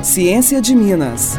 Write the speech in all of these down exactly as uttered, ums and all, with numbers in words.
Ciência de Minas.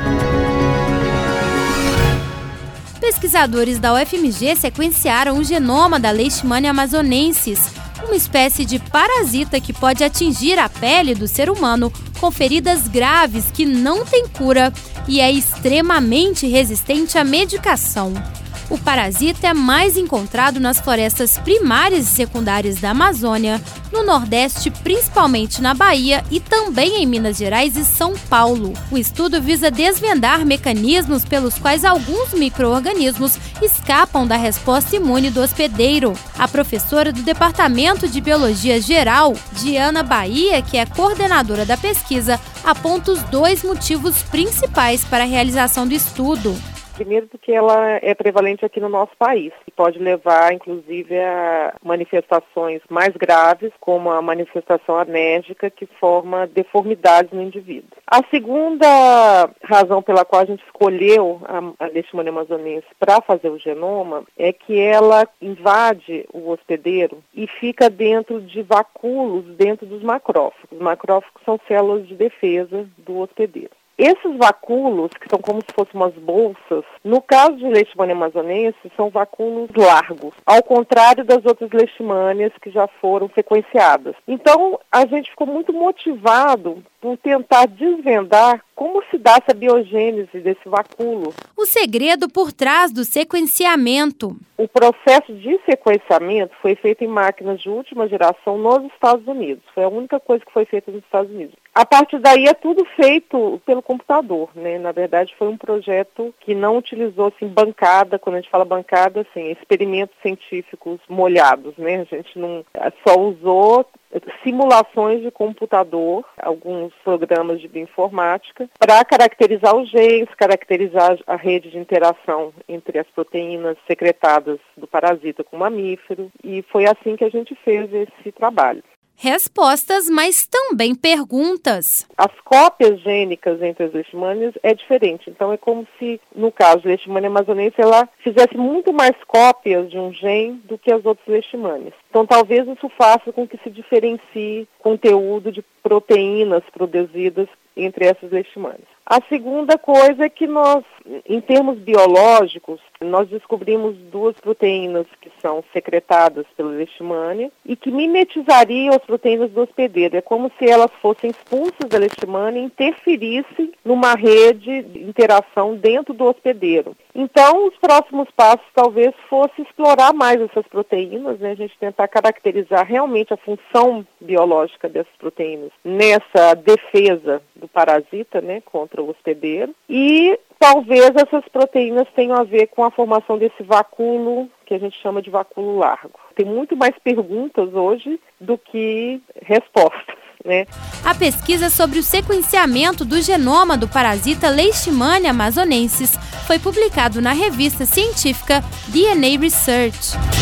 Pesquisadores da U F M G sequenciaram o genoma da Leishmania amazonensis, uma espécie de parasita que pode atingir a pele do ser humano com feridas graves que não têm cura e é extremamente resistente à medicação. O parasita é mais encontrado nas florestas primárias e secundárias da Amazônia, no Nordeste, principalmente na Bahia e também em Minas Gerais e São Paulo. O estudo visa desvendar mecanismos pelos quais alguns micro-organismos escapam da resposta imune do hospedeiro. A professora do Departamento de Biologia Geral, Diana Bahia, que é coordenadora da pesquisa, aponta os dois motivos principais para a realização do estudo. Primeiro porque ela é prevalente aqui no nosso país e pode levar, inclusive, a manifestações mais graves, como a manifestação alérgica, que forma deformidades no indivíduo. A segunda razão pela qual a gente escolheu a Leishmania amazonensis para fazer o genoma é que ela invade o hospedeiro e fica dentro de vacúolos dentro dos macrófagos. Os macrófagos são células de defesa do hospedeiro. Esses vacúolos, que são como se fossem umas bolsas, no caso de Leishmania amazonensis, são vacúolos largos, ao contrário das outras leishmanias que já foram sequenciadas. Então, a gente ficou muito motivado por tentar desvendar como se dá essa biogênese desse vacúolo. O segredo por trás do sequenciamento. O processo de sequenciamento foi feito em máquinas de última geração nos Estados Unidos. Foi a única coisa que foi feita nos Estados Unidos. A partir daí é tudo feito pelo computador, né? Na verdade, foi um projeto que não utilizou assim, bancada. Quando a gente fala bancada, assim, experimentos científicos molhados, né? A gente não só usou simulações de computador, alguns programas de bioinformática, para caracterizar os genes, caracterizar a rede de interação entre as proteínas secretadas do parasita com o mamífero, e foi assim que a gente fez esse trabalho. Respostas, mas também perguntas. As cópias gênicas entre as leishmanias é diferente. Então é como se, no caso da Leishmania amazonensis, ela fizesse muito mais cópias de um gene do que as outras leishmanias. Então talvez isso faça com que se diferencie conteúdo de proteínas produzidas entre essas leishmanias. A segunda coisa é que nós, em termos biológicos, nós descobrimos duas proteínas que são secretadas pela leishmania e que mimetizariam as proteínas do hospedeiro. É como se elas fossem expulsas da leishmania e interferissem numa rede de interação dentro do hospedeiro. Então, os próximos passos talvez fosse explorar mais essas proteínas, né? A gente tentar caracterizar realmente a função biológica dessas proteínas nessa defesa do parasita, né, contra o hospedeiro, e talvez essas proteínas tenham a ver com a formação desse vacúolo que a gente chama de vacúolo largo. Tem muito mais perguntas hoje do que respostas, né? A pesquisa sobre o sequenciamento do genoma do parasita Leishmania amazonensis foi publicado na revista científica D N A Research.